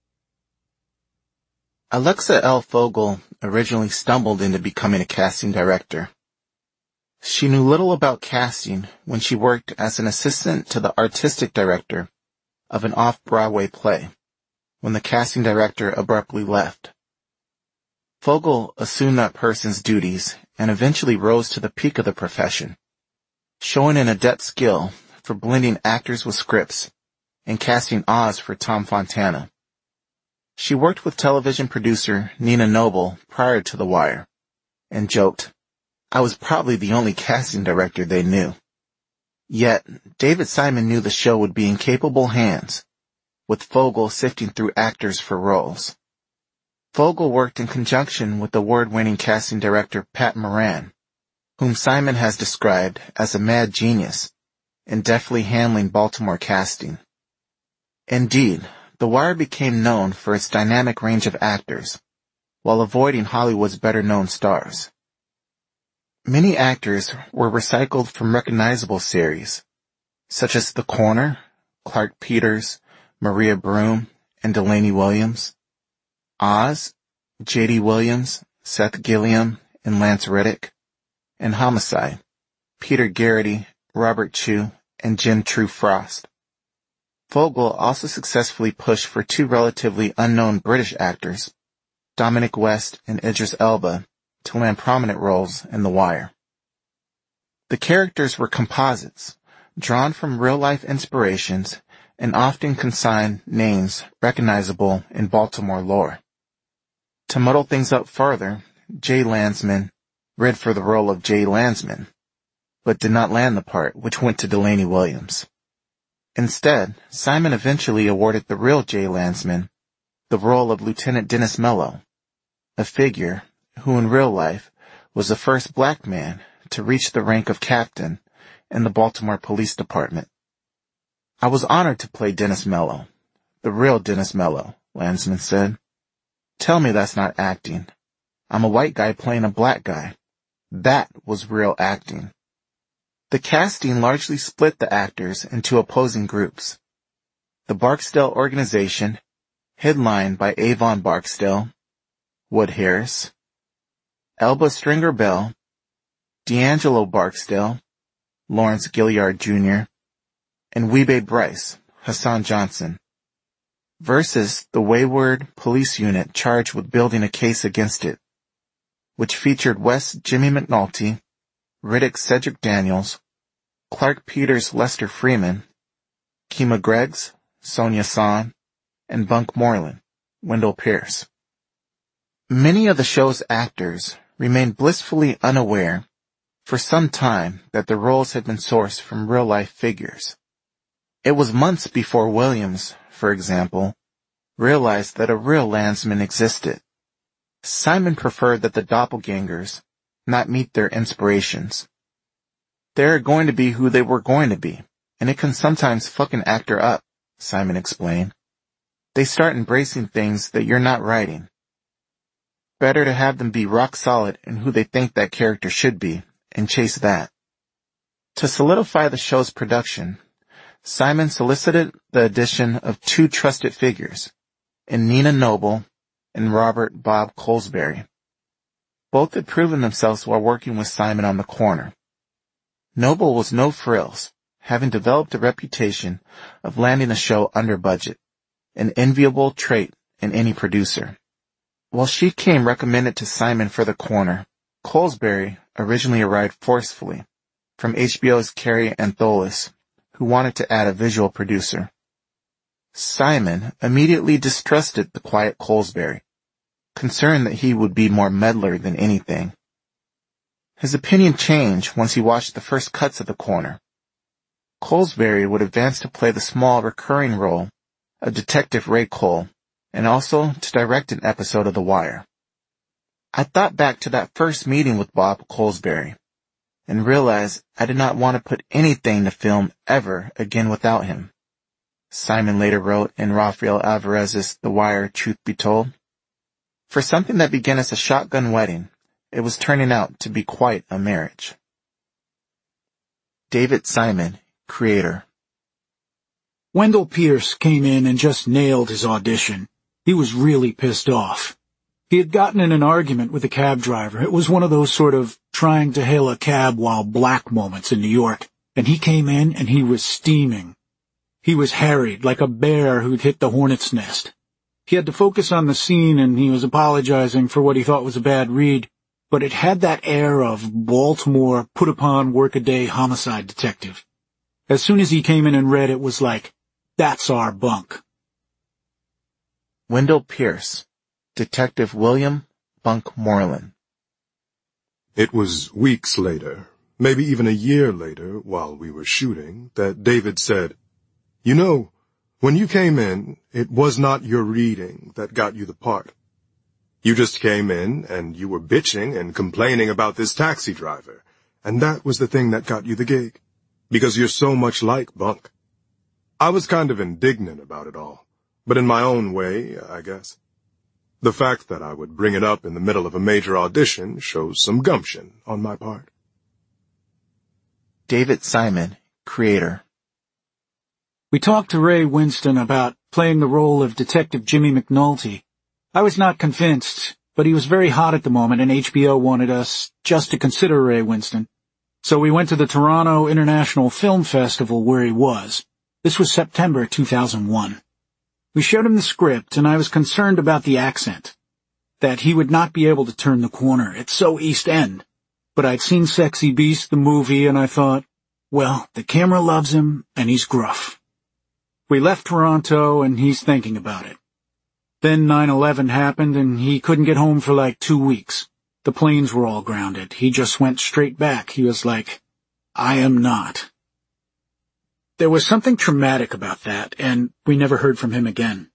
Alexa L. Fogel originally stumbled into becoming a casting director. She knew little about casting when she worked as an assistant to the artistic director of an off-Broadway play, when the casting director abruptly left. Fogel assumed that person's duties and eventually rose to the peak of the profession, showing an adept skill for blending actors with scripts and casting Oz for Tom Fontana. She worked with television producer Nina Noble prior to The Wire, and joked, "I was probably the only casting director they knew." Yet, David Simon knew the show would be in capable hands, with Fogel sifting through actors for roles. Fogel worked in conjunction with award-winning casting director Pat Moran, whom Simon has described as a mad genius in deftly handling Baltimore casting. Indeed, The Wire became known for its dynamic range of actors, while avoiding Hollywood's better-known stars. Many actors were recycled from recognizable series, such as The Corner, Clark Peters, Maria Broom, and Delaney Williams, Oz, J D Williams, Seth Gilliam, and Lance Reddick, and Homicide, Peter Garrity, Robert Chew, and Jim True Frost. Fogel also successfully pushed for two relatively unknown British actors, Dominic West and Idris Elba, to land prominent roles in The Wire. The characters were composites, drawn from real-life inspirations, and often consigned names recognizable in Baltimore lore. To muddle things up further, Jay Landsman read for the role of Jay Landsman, but did not land the part, which went to Delaney Williams. Instead, Simon eventually awarded the real Jay Landsman the role of Lieutenant Dennis Mello, a figure who in real life was the first black man to reach the rank of captain in the Baltimore Police Department. "I was honored to play Dennis Mello, the real Dennis Mello," Landsman said. "Tell me that's not acting. I'm a white guy playing a black guy. That was real acting." The casting largely split the actors into opposing groups. The Barksdale organization, headlined by Avon Barksdale, Wood Harris, Elba Stringer Bell, D'Angelo Barksdale, Lawrence Gilliard Junior, and Wee-Bey Bryce, Hassan Johnson, versus the wayward police unit charged with building a case against it, which featured West Jimmy McNulty, Riddick Cedric Daniels, Clark Peters Lester Freeman, Kima Greggs, Sonia San, and Bunk Moreland, Wendell Pierce. Many of the show's actors remained blissfully unaware for some time that their roles had been sourced from real-life figures. It was months before Williams, for example, realized that a real Landsman existed. Simon preferred that the doppelgangers not meet their inspirations. They're going to be who they were going to be, and it can sometimes fuck an actor up, Simon explained. They start embracing things that you're not writing. Better to have them be rock solid in who they think that character should be, and chase that. To solidify the show's production, Simon solicited the addition of two trusted figures, in Nina Noble and Robert Bob Colesbury. Both had proven themselves while working with Simon on The Corner. Noble was no frills, having developed a reputation of landing a show under budget, an enviable trait in any producer. While she came recommended to Simon for The Corner, Colesbury originally arrived forcefully from H B O's Carrie Antholis, who wanted to add a visual producer. Simon immediately distrusted the quiet Colesbury, concerned that he would be more meddler than anything. His opinion changed once he watched the first cuts of The Corner. Colesbury would advance to play the small recurring role of Detective Ray Cole, and also to direct an episode of The Wire. I thought back to that first meeting with Bob Colesbury, and realized I did not want to put anything to film ever again without him, Simon later wrote in Rafael Alvarez's The Wire Truth Be Told. For something that began as a shotgun wedding, it was turning out to be quite a marriage. David Simon, creator. Wendell Pierce came in and just nailed his audition. He was really pissed off. He had gotten in an argument with a cab driver. It was one of those sort of trying to hail a cab while black moments in New York, and he came in and he was steaming. He was harried like a bear who'd hit the hornet's nest. He had to focus on the scene, and he was apologizing for what he thought was a bad read, but it had that air of Baltimore put-upon workaday homicide detective. As soon as he came in and read, it was like, that's our bunk. Wendell Pierce, Detective William Bunk Moreland. It was weeks later, maybe even a year later, while we were shooting, that David said, "You know, When you came in, it was not your reading that got you the part. You just came in, and you were bitching and complaining about this taxi driver, and that was the thing that got you the gig, because you're so much like Bunk. I was kind of indignant about it all, but in my own way, I guess. The fact that I would bring it up in the middle of a major audition shows some gumption on my part. David Simon, creator. We talked to Ray Winston about playing the role of Detective Jimmy McNulty. I was not convinced, but he was very hot at the moment, and H B O wanted us just to consider Ray Winston. So we went to the Toronto International Film Festival where he was. This was September two thousand one. We showed him the script, and I was concerned about the accent, that he would not be able to turn the corner. It's so East End. But I'd seen Sexy Beast, the movie, and I thought, well, the camera loves him, and he's gruff. We left Toronto, and he's thinking about it. Then nine eleven happened, and he couldn't get home for like two weeks. The planes were all grounded. He just went straight back. He was like, I am not. There was something traumatic about that, and we never heard from him again.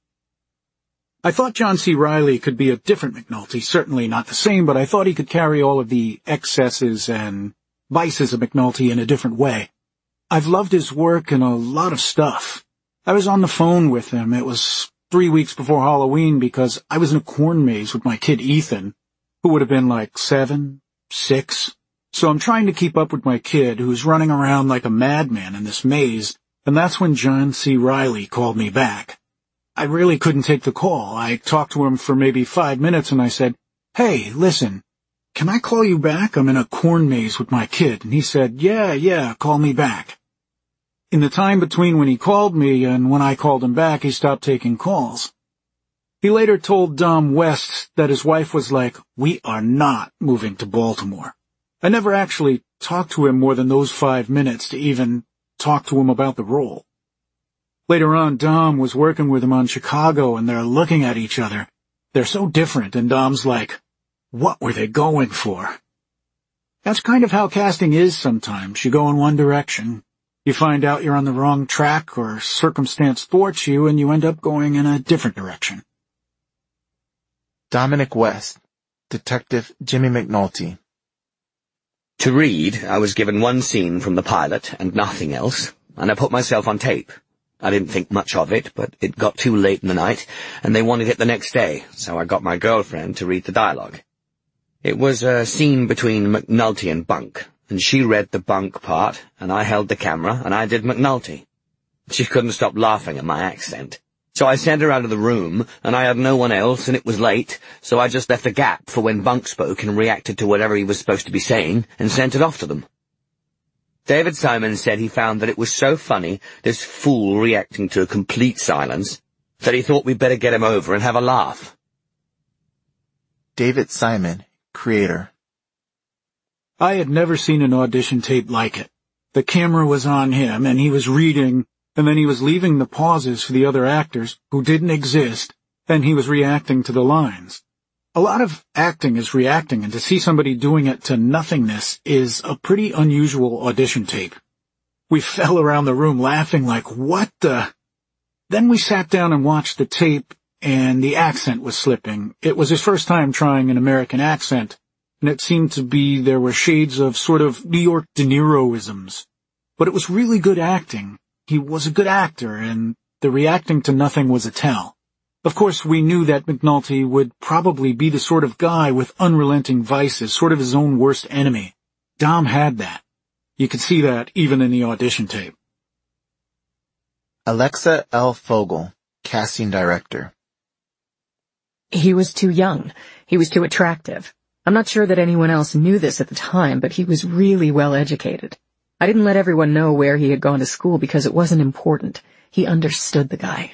I thought John C. Reilly could be a different McNulty, certainly not the same, but I thought he could carry all of the excesses and vices of McNulty in a different way. I've loved his work in a lot of stuff. I was on the phone with him. It was three weeks before Halloween because I was in a corn maze with my kid Ethan, who would have been like seven, six. So I'm trying to keep up with my kid, who's running around like a madman in this maze, and that's when John C. Reilly called me back. I really couldn't take the call. I talked to him for maybe five minutes, and I said, hey, listen, can I call you back? I'm in a corn maze with my kid. And he said, yeah, yeah, call me back. In the time between when he called me and when I called him back, he stopped taking calls. He later told Dom West that his wife was like, we are not moving to Baltimore. I never actually talked to him more than those five minutes to even talk to him about the role. Later on, Dom was working with him on Chicago, and they're looking at each other. They're so different, and Dom's like, what were they going for? That's kind of how casting is sometimes. You go in one direction, you find out you're on the wrong track, or circumstance thwarts you, and you end up going in a different direction. Dominic West, Detective Jimmy McNulty. To read, I was given one scene from the pilot and nothing else, and I put myself on tape. I didn't think much of it, but it got too late in the night, and they wanted it the next day, so I got my girlfriend to read the dialogue. It was a scene between McNulty and Bunk, and she read the Bunk part, and I held the camera, and I did McNulty. She couldn't stop laughing at my accent. So I sent her out of the room, and I had no one else, and it was late, so I just left a gap for when Bunk spoke and reacted to whatever he was supposed to be saying, and sent it off to them. David Simon said he found that it was so funny, this fool reacting to a complete silence, that he thought we'd better get him over and have a laugh. David Simon, creator. I had never seen an audition tape like it. The camera was on him, and he was reading, and then he was leaving the pauses for the other actors, who didn't exist, and he was reacting to the lines. A lot of acting is reacting, and to see somebody doing it to nothingness is a pretty unusual audition tape. We fell around the room laughing like, what the... Then we sat down and watched the tape, and the accent was slipping. It was his first time trying an American accent, and it seemed to be there were shades of sort of New York De Niro-isms. But it was really good acting. He was a good actor, and the reacting to nothing was a tell. Of course, we knew that McNulty would probably be the sort of guy with unrelenting vices, sort of his own worst enemy. Dom had that. You could see that even in the audition tape. Alexa L. Fogel, casting director. He was too young. He was too attractive. I'm not sure that anyone else knew this at the time, but he was really well educated. I didn't let everyone know where he had gone to school because it wasn't important. He understood the guy.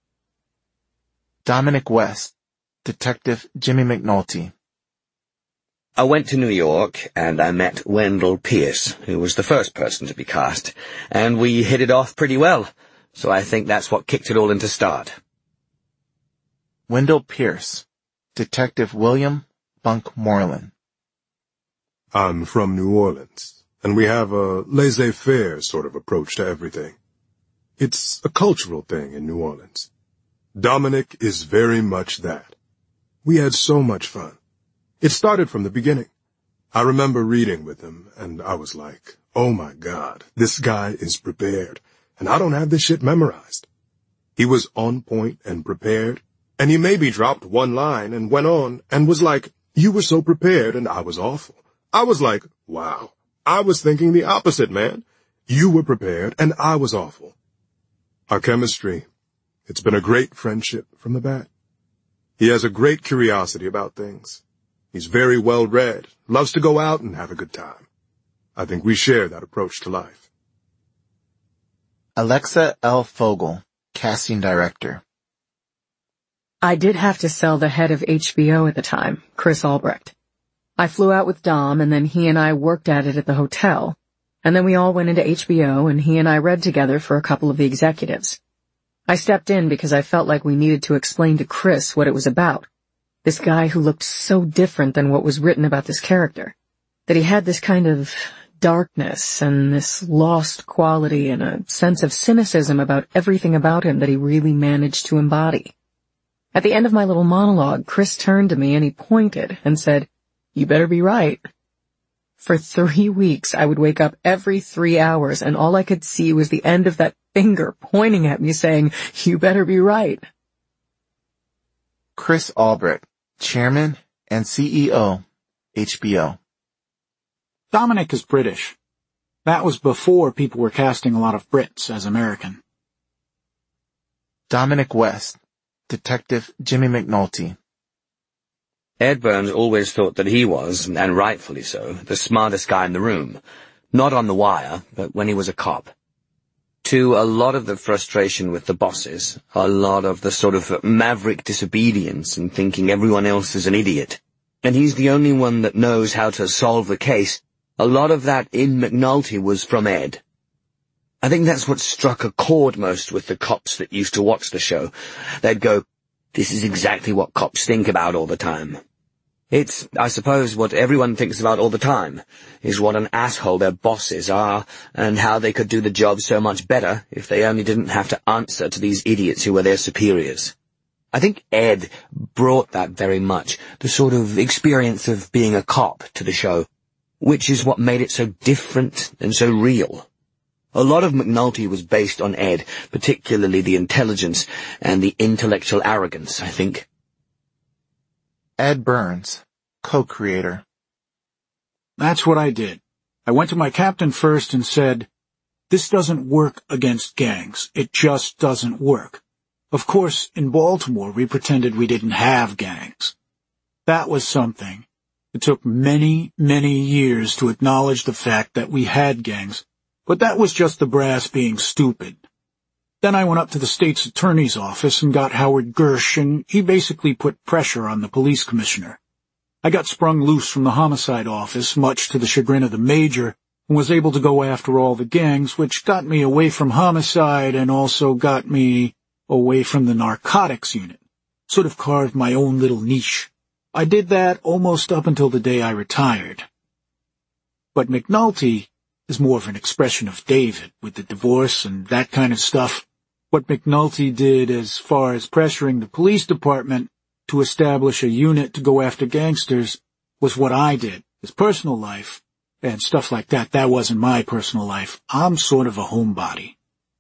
Dominic West, Detective Jimmy McNulty. I went to New York, and I met Wendell Pierce, who was the first person to be cast, and we hit it off pretty well, so I think that's what kicked it all into start. Wendell Pierce, Detective William Bunk Moreland. I'm from New Orleans, and we have a laissez-faire sort of approach to everything. It's a cultural thing in New Orleans. Dominic is very much that. We had so much fun. It started from the beginning. I remember reading with him, and I was like, oh my God, this guy is prepared, and I don't have this shit memorized. He was on point and prepared, and he maybe dropped one line and went on and was like, you were so prepared, and I was awful. I was like, wow, I was thinking the opposite, man. You were prepared, and I was awful. Our chemistry, it's been a great friendship from the bat. He has a great curiosity about things. He's very well read, loves to go out and have a good time. I think we share that approach to life. Alexa L. Fogel, casting director. I did have to sell the head of H B O at the time, Chris Albrecht. I flew out with Dom, and then he and I worked at it at the hotel, and then we all went into H B O, and he and I read together for a couple of the executives. I stepped in because I felt like we needed to explain to Chris what it was about. This guy who looked so different than what was written about this character, that he had this kind of darkness and this lost quality and a sense of cynicism about everything about him that he really managed to embody. At the end of my little monologue, Chris turned to me and he pointed and said, "You better be right." For three weeks, I would wake up every three hours and all I could see was the end of that finger pointing at me saying, "You better be right." Chris Albrecht, Chairman and C E O, H B O. Dominic is British. That was before people were casting a lot of Brits as American. Dominic West, Detective Jimmy McNulty. Ed Burns always thought that he was, and rightfully so, the smartest guy in the room. Not on the wire, but when he was a cop. To a lot of the frustration with the bosses, a lot of the sort of maverick disobedience and thinking everyone else is an idiot, and he's the only one that knows how to solve the case, a lot of that in McNulty was from Ed. I think that's what struck a chord most with the cops that used to watch the show. They'd go, "This is exactly what cops think about all the time." It's, I suppose, what everyone thinks about all the time, is what an asshole their bosses are, and how they could do the job so much better if they only didn't have to answer to these idiots who were their superiors. I think Ed brought that very much, the sort of experience of being a cop to the show, which is what made it so different and so real. A lot of McNulty was based on Ed, particularly the intelligence and the intellectual arrogance, I think. Ed Burns, co-creator. That's what I did. I went to my captain first and said, "This doesn't work against gangs. It just doesn't work." Of course, in Baltimore, we pretended we didn't have gangs. That was something. It took many, many years to acknowledge the fact that we had gangs, but that was just the brass being stupid. Then I went up to the state's attorney's office and got Howard Gersh, and he basically put pressure on the police commissioner. I got sprung loose from the homicide office, much to the chagrin of the major, and was able to go after all the gangs, which got me away from homicide and also got me away from the narcotics unit. Sort of carved my own little niche. I did that almost up until the day I retired. But McNulty is more of an expression of David, with the divorce and that kind of stuff. What McNulty did as far as pressuring the police department to establish a unit to go after gangsters was what I did. His personal life and stuff like that, that wasn't my personal life. I'm sort of a homebody.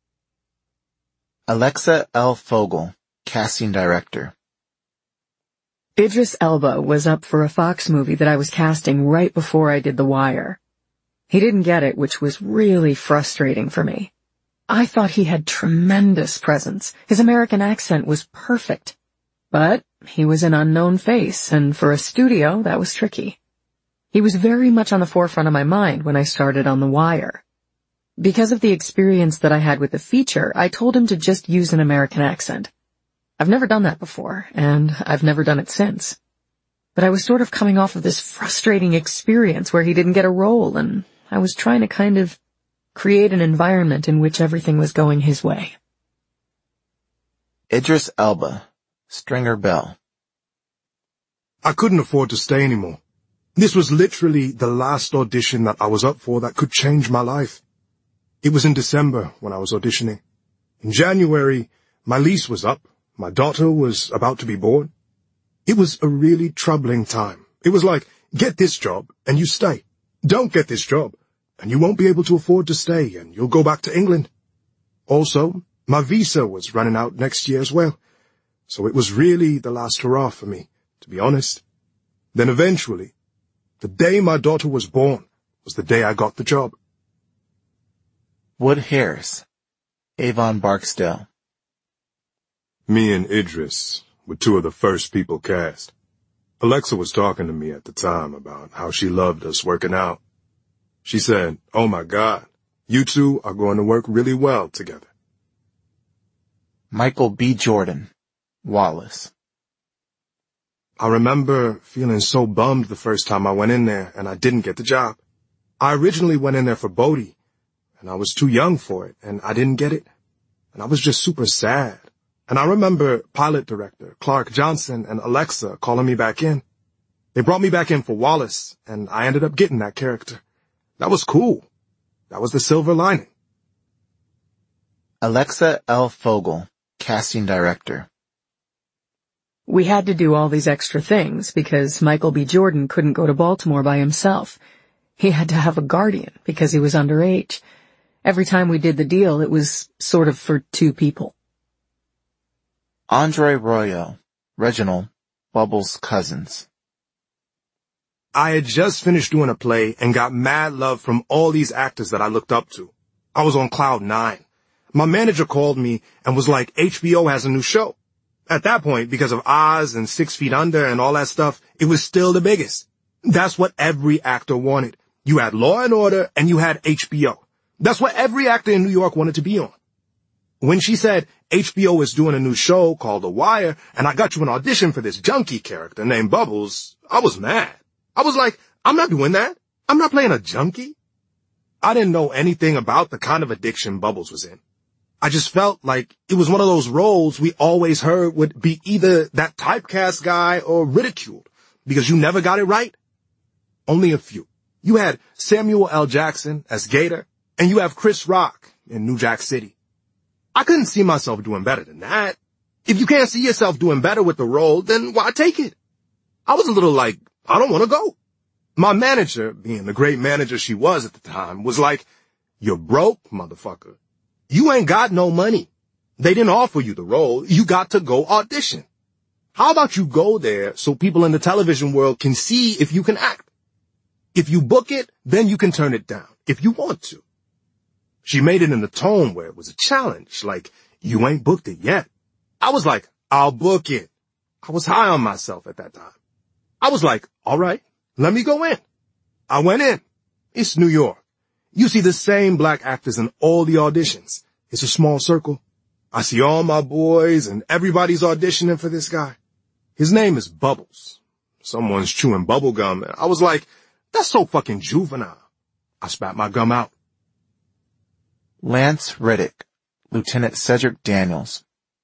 Alexa L. Fogel, casting director. Idris Elba was up for a Fox movie that I was casting right before I did The Wire. He didn't get it, which was really frustrating for me. I thought he had tremendous presence. His American accent was perfect. But he was an unknown face, and for a studio, that was tricky. He was very much on the forefront of my mind when I started on The Wire. Because of the experience that I had with the feature, I told him to just use an American accent. I've never done that before, and I've never done it since. But I was sort of coming off of this frustrating experience where he didn't get a role, and I was trying to kind of create an environment in which everything was going his way. Idris Elba, Stringer Bell. I couldn't afford to stay anymore. This was literally the last audition that I was up for that could change my life. It was in December when I was auditioning. In January, my lease was up. My daughter was about to be born. It was a really troubling time. It was like, get this job and you stay. Don't get this job and you won't be able to afford to stay and you'll go back to England. Also, my visa was running out next year as well. So it was really the last hurrah for me, to be honest. Then eventually, the day my daughter was born was the day I got the job. Wood Harris, Avon Barksdale. Me and Idris were two of the first people cast. Alexa was talking to me at the time about how she loved us working out. She said, "Oh my God, you two are going to work really well together." Michael B. Jordan, Wallace. I remember feeling so bummed the first time I went in there and I didn't get the job. I originally went in there for Bodhi, and I was too young for it, and I didn't get it. And I was just super sad. And I remember pilot director Clark Johnson and Alexa calling me back in. They brought me back in for Wallace, and I ended up getting that character. That was cool. That was the silver lining. Alexa L. Fogel, casting director. We had to do all these extra things because Michael B. Jordan couldn't go to Baltimore by himself. He had to have a guardian because he was underage. Every time we did the deal, it was sort of for two people. Andre Royo, Reginald, Bubbles' Cousins. I had just finished doing a play and got mad love from all these actors that I looked up to. I was on cloud nine. My manager called me and was like, H B O has a new show. At that point, because of Oz and Six Feet Under and all that stuff, it was still the biggest. That's what every actor wanted. You had Law and Order and you had H B O. That's what every actor in New York wanted to be on. When she said H B O is doing a new show called The Wire and I got you an audition for this junkie character named Bubbles, I was mad. I was like, I'm not doing that. I'm not playing a junkie. I didn't know anything about the kind of addiction Bubbles was in. I just felt like it was one of those roles we always heard would be either that typecast guy or ridiculed because you never got it right. Only a few. You had Samuel L. Jackson as Gator and you have Chris Rock in New Jack City. I couldn't see myself doing better than that. If you can't see yourself doing better with the role, then why take it? I was a little like, I don't want to go. My manager, being the great manager she was at the time, was like, you're broke, motherfucker. You ain't got no money. They didn't offer you the role. You got to go audition. How about you go there so people in the television world can see if you can act? If you book it, then you can turn it down, if you want to. She made it in a tone where it was a challenge, like, you ain't booked it yet. I was like, I'll book it. I was high on myself at that time. I was like, all right, let me go in. I went in. It's New York. You see the same black actors in all the auditions. It's a small circle. I see all my boys and everybody's auditioning for this guy. His name is Bubbles. Someone's chewing bubble gum. And I was like, that's so fucking juvenile. I spat my gum out. Lance Riddick, Lieutenant Cedric Daniels.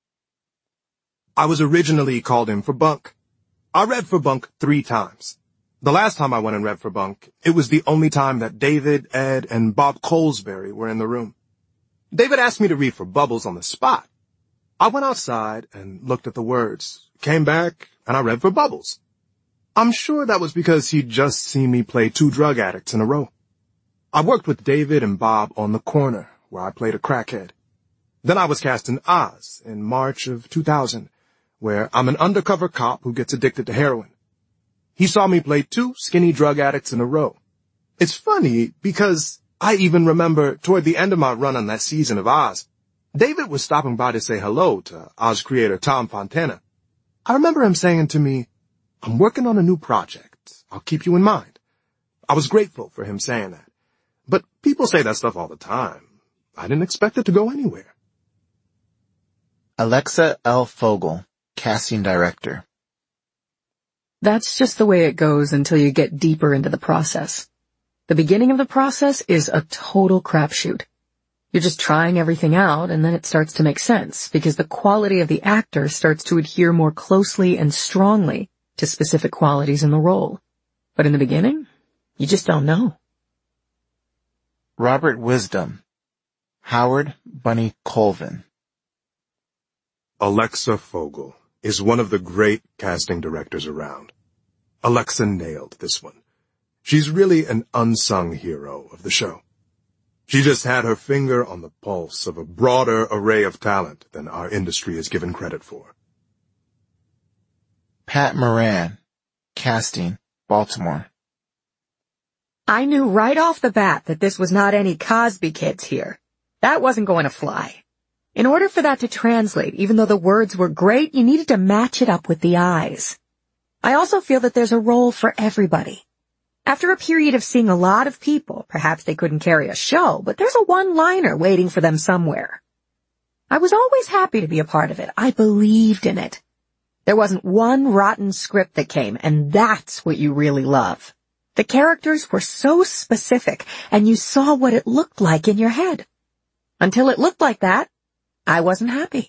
I was originally called in for bunk. I read for bunk three times. The last time I went and read for bunk, it was the only time that David, Ed, and Bob Colesbury were in the room. David asked me to read for Bubbles on the spot. I went outside and looked at the words, came back, and I read for Bubbles. I'm sure that was because he'd just seen me play two drug addicts in a row. I worked with David and Bob on The Corner, where I played a crackhead. Then I was cast in Oz in March of two thousand, where I'm an undercover cop who gets addicted to heroin. He saw me play two skinny drug addicts in a row. It's funny because I even remember toward the end of my run on that season of Oz, David was stopping by to say hello to Oz creator Tom Fontana. I remember him saying to me, I'm working on a new project. I'll keep you in mind. I was grateful for him saying that. But people say that stuff all the time. I didn't expect it to go anywhere. Alexa L. Fogel, casting director. That's just the way it goes until you get deeper into the process. The beginning of the process is a total crapshoot. You're just trying everything out, and then it starts to make sense, because the quality of the actor starts to adhere more closely and strongly to specific qualities in the role. But in the beginning, you just don't know. Robert Wisdom, Howard Bunny Colvin. Alexa Fogel is one of the great casting directors around. Alexa nailed this one. She's really an unsung hero of the show. She just had her finger on the pulse of a broader array of talent than our industry is given credit for. Pat Moran, casting, Baltimore. I knew right off the bat that this was not any Cosby Kids here. That wasn't going to fly. In order for that to translate, even though the words were great, you needed to match it up with the eyes. I also feel that there's a role for everybody. After a period of seeing a lot of people, perhaps they couldn't carry a show, but there's a one-liner waiting for them somewhere. I was always happy to be a part of it. I believed in it. There wasn't one rotten script that came, and that's what you really love. The characters were so specific, and you saw what it looked like in your head. Until it looked like that, I wasn't happy.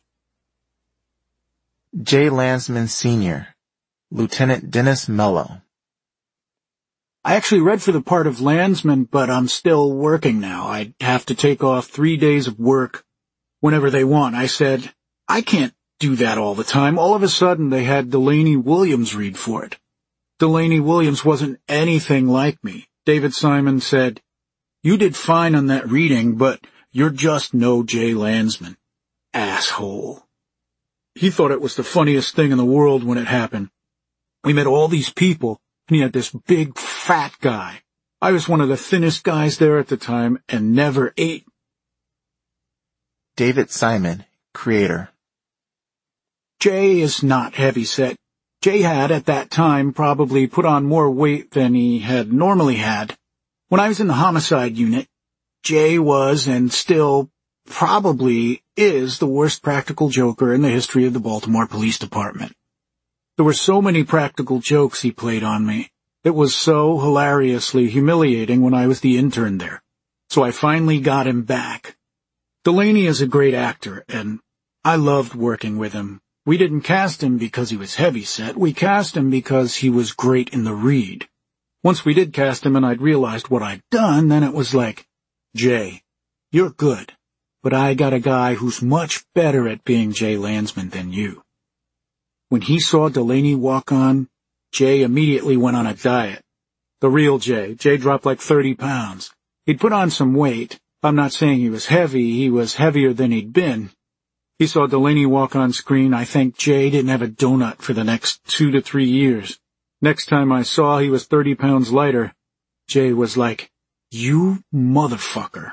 Jay Landsman Senior, Lieutenant Dennis Mello. I actually read for the part of Landsman, but I'm still working now. I'd have to take off three days of work whenever they want. I said, I can't do that all the time. All of a sudden, they had Delaney Williams read for it. Delaney Williams wasn't anything like me. David Simon said, you did fine on that reading, but you're just no Jay Landsman. Asshole. He thought it was the funniest thing in the world when it happened. We met all these people, and he had this big, fat guy. I was one of the thinnest guys there at the time and never ate. David Simon, creator. Jay is not heavy-set. Jay had, at that time, probably put on more weight than he had normally had. When I was in the homicide unit, Jay was, and still probably is, the worst practical joker in the history of the Baltimore Police Department. There were so many practical jokes he played on me. It was so hilariously humiliating when I was the intern there. So I finally got him back. Delaney is a great actor, and I loved working with him. We didn't cast him because he was heavy-set. We cast him because he was great in the read. Once we did cast him and I'd realized what I'd done, then it was like, Jay, you're good, but I got a guy who's much better at being Jay Landsman than you. When he saw Delaney walk on, Jay immediately went on a diet. The real Jay. Jay dropped like thirty pounds. He'd put on some weight. I'm not saying he was heavy. He was heavier than he'd been. He saw Delaney walk on screen. I think Jay didn't have a donut for the next two to three years. Next time I saw he was thirty pounds lighter, Jay was like, you motherfucker.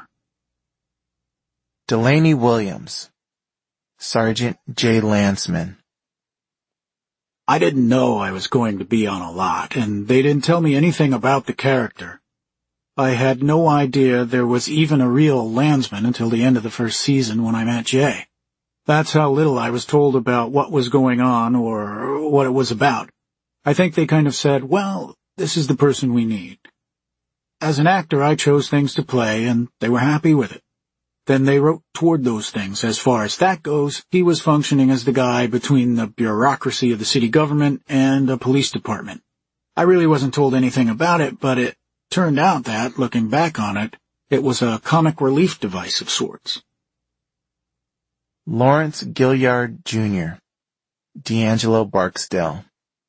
Delaney Williams, Sergeant Jay Landsman. I didn't know I was going to be on a lot, and they didn't tell me anything about the character. I had no idea there was even a real Landsman until the end of the first season when I met Jay. That's how little I was told about what was going on or what it was about. I think they kind of said, well, this is the person we need. As an actor, I chose things to play, and they were happy with it. Then they wrote toward those things. As far as that goes, he was functioning as the guy between the bureaucracy of the city government and a police department. I really wasn't told anything about it, but it turned out that, looking back on it, it was a comic relief device of sorts. Lawrence Gilliard, Junior, D'Angelo Barksdale.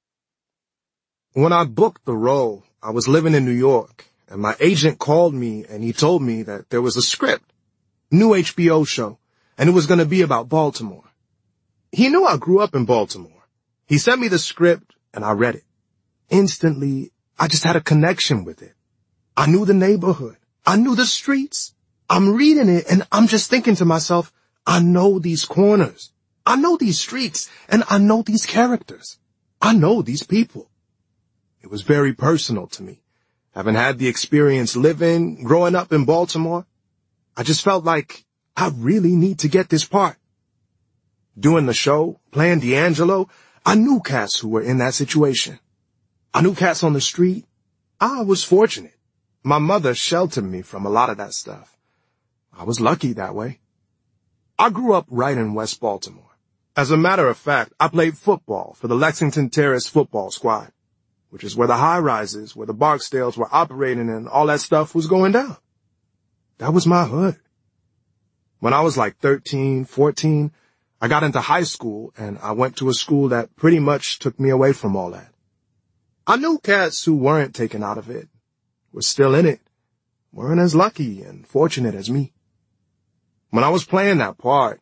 When I booked the role, I was living in New York, and my agent called me and he told me that there was a script, new H B O show, and it was going to be about Baltimore. He knew I grew up in Baltimore. He sent me the script and I read it. Instantly, I just had a connection with it. I knew the neighborhood. I knew the streets. I'm reading it and I'm just thinking to myself, I know these corners. I know these streets and I know these characters. I know these people. It was very personal to me. Having had the experience living, growing up in Baltimore, I just felt like I really need to get this part. Doing the show, playing D'Angelo, I knew cats who were in that situation. I knew cats on the street. I was fortunate. My mother sheltered me from a lot of that stuff. I was lucky that way. I grew up right in West Baltimore. As a matter of fact, I played football for the Lexington Terrace football squad, which is where the high-rises, where the Barksdales were operating and all that stuff was going down. That was my hood. When I was like thirteen, fourteen, I got into high school, and I went to a school that pretty much took me away from all that. I knew cats who weren't taken out of it, were still in it, weren't as lucky and fortunate as me. When I was playing that part,